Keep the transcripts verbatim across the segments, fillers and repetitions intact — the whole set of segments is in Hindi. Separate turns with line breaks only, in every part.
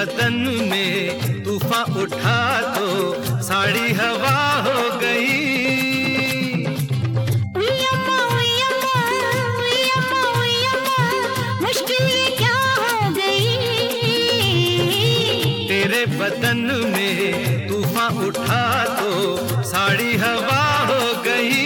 बदन में तूफान उठा तो साड़ी हवा हो गई।
उय्यम्मा, उय्यम्मा, उय्यम्मा, उय्यम्मा, मुश्किल ये क्या हो गई।
तेरे बदन में तूफान उठा तो साड़ी हवा हो गई।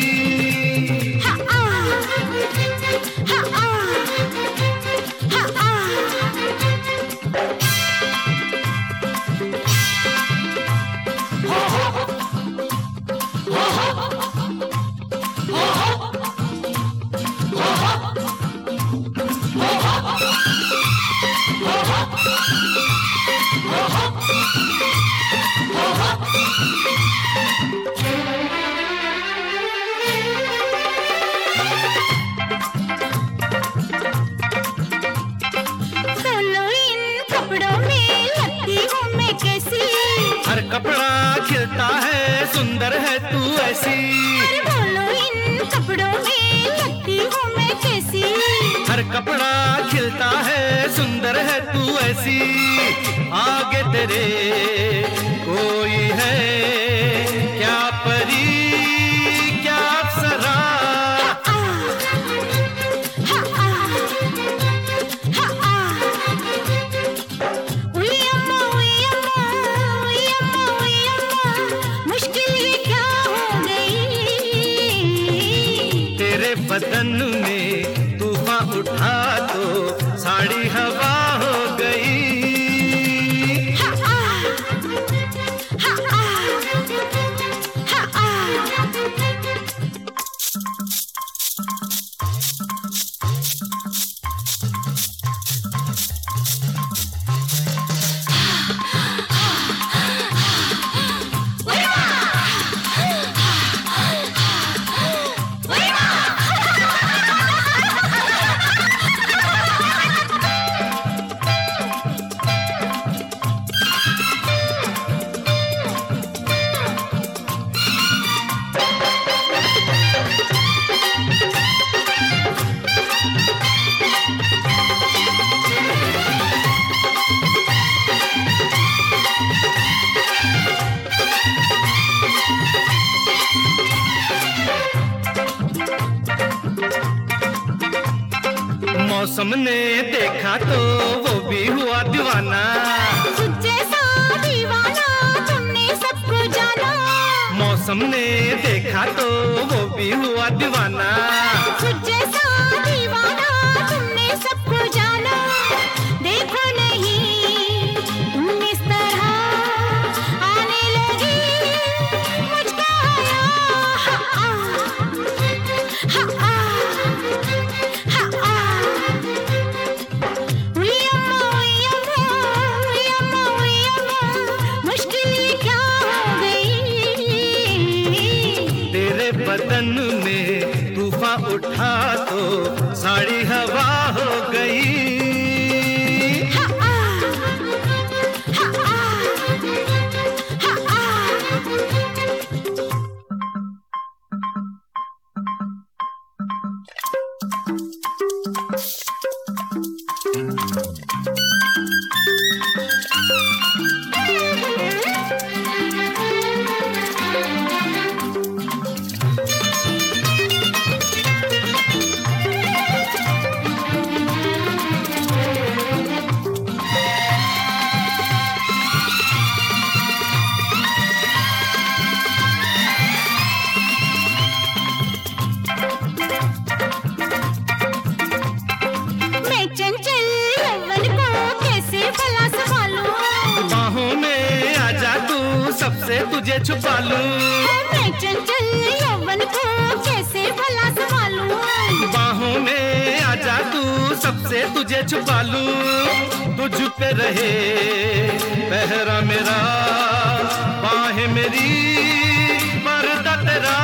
हर कपड़ा खिलता है सुंदर है तू ऐसी।
बोलो इन कपड़ों में लगती हूँ मैं कैसी।
हर कपड़ा खिलता है सुंदर है तू ऐसी। आगे तेरे कोई है क्या परी क्या अप्सरा। बदन में तूफान उठा तो साड़ी हवा हो गई। मौसम ने देखा तो वो भी हुआ दीवाना।
जैसा दीवाना तुमने सबको जाना।
मौसम ने देखा तो वो भी हुआ दीवाना।
जैसा दीवाना तुमने सबको जाना। देखो नहीं तुम इस तरह आने लगी मुझको
बदन में तूफान उठा तो साड़ी हवा हो गई। सबसे तुझे छुपा लूं।
मैं चंचल यौवन को कैसे भला संभालूं।
बाहों में आजा तू सबसे तुझे छुपा लूं। तुझ पे रहे पहरा मेरा बाहें मेरी पर्दा तेरा।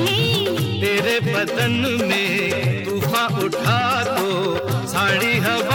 बदन में तूफान उठा तो साड़ी हवा